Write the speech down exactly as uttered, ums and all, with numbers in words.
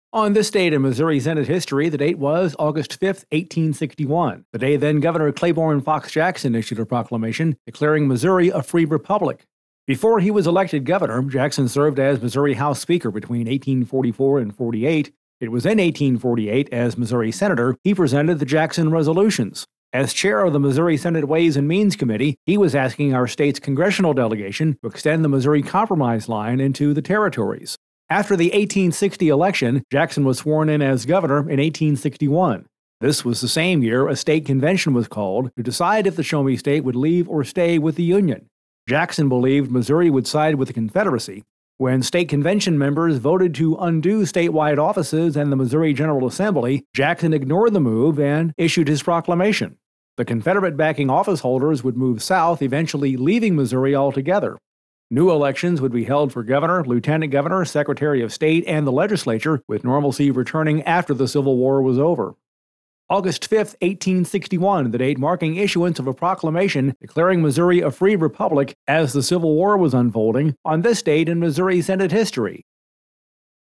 On this date in Missouri Senate history, the date was August fifth, eighteen sixty-one, the day then Governor Claiborne Fox Jackson issued a proclamation declaring Missouri a free republic. Before he was elected governor, Jackson served as Missouri House Speaker between eighteen forty-four and forty-eight. It was in eighteen forty-eight, as Missouri Senator, he presented the Jackson Resolutions. As chair of the Missouri Senate Ways and Means Committee, he was asking our state's congressional delegation to extend the Missouri Compromise line into the territories. After the eighteen sixty election, Jackson was sworn in as governor in eighteen sixty-one. This was the same year a state convention was called to decide if the Show Me State would leave or stay with the Union. Jackson believed Missouri would side with the Confederacy. When state convention members voted to undo statewide offices and the Missouri General Assembly, Jackson ignored the move and issued his proclamation. The Confederate backing office holders would move south, eventually leaving Missouri altogether. New elections would be held for governor, lieutenant governor, secretary of state, and the legislature, with normalcy returning after the Civil War was over. August fifth, eighteen sixty-one, the date marking issuance of a proclamation declaring Missouri a free republic as the Civil War was unfolding. On this date in Missouri Senate history,